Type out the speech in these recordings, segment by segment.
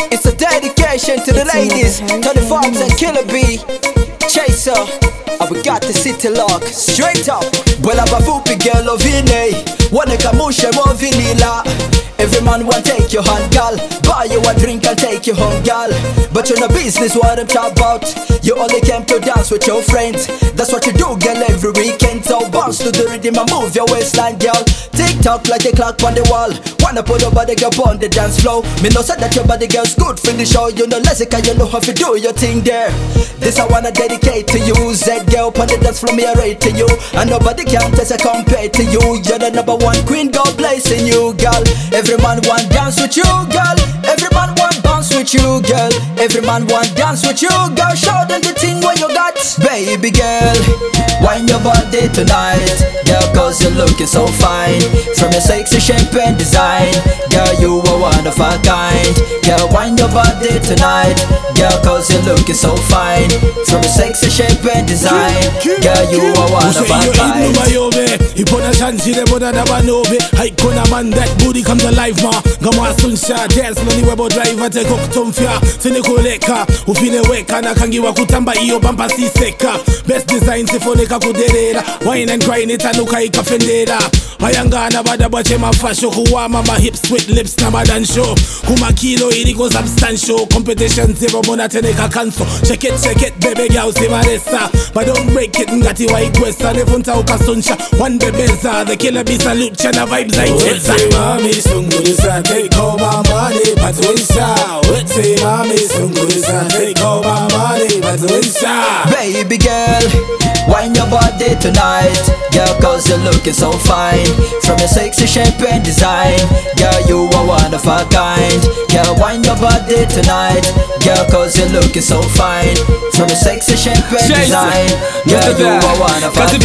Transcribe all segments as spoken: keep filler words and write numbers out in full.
It's a dedication to the ladies, to the Vibes and Killer B, Chaser. And we got the city lock, straight up. Bwela bafupi girl ovine, wane kamushe mo vinila. Every man want take your hand, gal. Buy you a drink and take you home, gal. But you're no business what I'm talking about. You only came to dance with your friends. That's what you do, girl, every weekend. So bounce to the rhythm and move your waistline, girl. Tick tock like the clock on the wall. Wanna put your body girl on the dance floor. Me know say that your body girl's good for the show. You know Lessica, you know how to do your thing there. This I wanna dedicate to you. Z girl on the dance floor, me I rate to you. And nobody can test a compare to you. You're the number one queen, God blessing you, girl. Every man want dance with you, girl. Every man want bounce with you, girl. Every man want dance with you, girl. Show them the thing what you got, baby girl. Wine your body tonight, girl, cause you're looking so fine. From your sexy shape and design, girl, you are one of a kind. Girl, wine your body tonight, girl, cause you're looking so fine. From your sexy shape and design, girl, you are one of a kind. Ipona chansi de boda da banobe. Haikona man that booty comes alive ma. Gama sunsha dance no ni webo driver te koktomfia. Sine koleka ufine weka na kangiwa kutamba iyo bamba si seka. Best design sifoneka kuderera. Wine and grind it anuka ikafendera. Mayangana bada bache mafasho kuwama ma hips with lips na madansho. Kuma kilo iriko substantial. Competition zero mona teneka kanso. Check it check it baby girl si maresa. But don't break it ngati wa ikwesa. Nefunta uka sunsha. One bebeza, the Killer B salute chana vibes like Chesa. Say mommy, sungurisa, take all my money, but winsha. What say mommy, sungurisa, take all my money, but winsha. Baby girl, wine your body tonight, girl, cause you're looking so fine. From your sexy shape and design, girl, you are one of a kind. Girl, wine your body tonight, girl, cause you're looking so fine. From your sexy shape and design, girl, you are one of a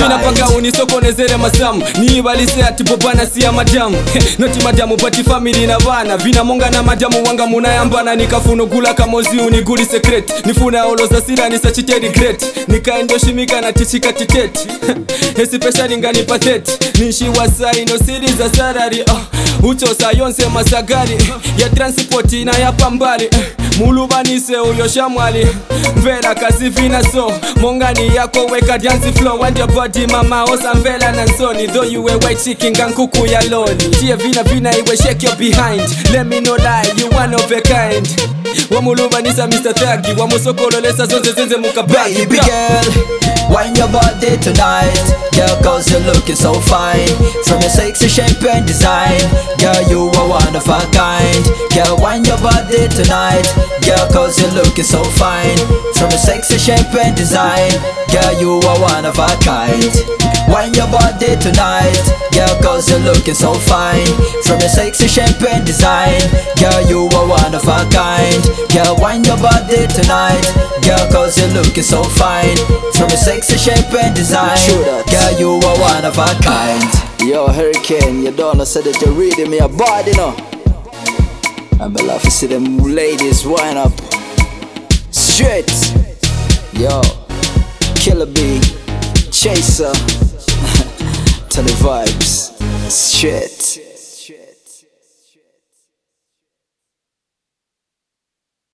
kind. Masamu ni balise ati bobana siya madamu. Noti madamu pati family na vana. Vina monga na madamu wanga munayambana. Nikafuno gula kamozi uniguri secret. Nifuna oloza sira nisachite regret. Nikaendo shimika na tichika titeti. Hesi pesha ningani pateti. Nishi wasai no siri za salary. uh, Uchosa yonse masagari. Ya transporti na ya pambari. Mulubanise uyo shamwali. Mvela kasi vina so. Mongani yako weka dance flow. Want your body mama osa mvela na nsoni. Though you a white chicken gankuku ya loli. Tia vina vina iwe shake your behind. Let me know lie you one of a kind. Wamulubanisa Mister Thagi. Wamusokolo lesa zonze zenze mukabagi. Baby girl, wine your body tonight, girl, cause you're looking so fine. From your sexy shape and design, girl, you are one of a kind. Girl, wine your body tonight, girl, cause you're looking so fine. From your sexy shape and design, girl, you are one of a kind. Wine your body tonight, girl, cause you're looking so fine. From your sexy shape and design, girl, you are one of a kind. Girl, wine your body tonight, girl, cause you're looking so fine. From your sexy shape and design, girl, you are one of a kind. Yo, Hurricane, you don't know say that you're reading me a body, no? I'm love to see them ladies wind up straight. Yo, Killer B, Chaser, tell the vibes straight.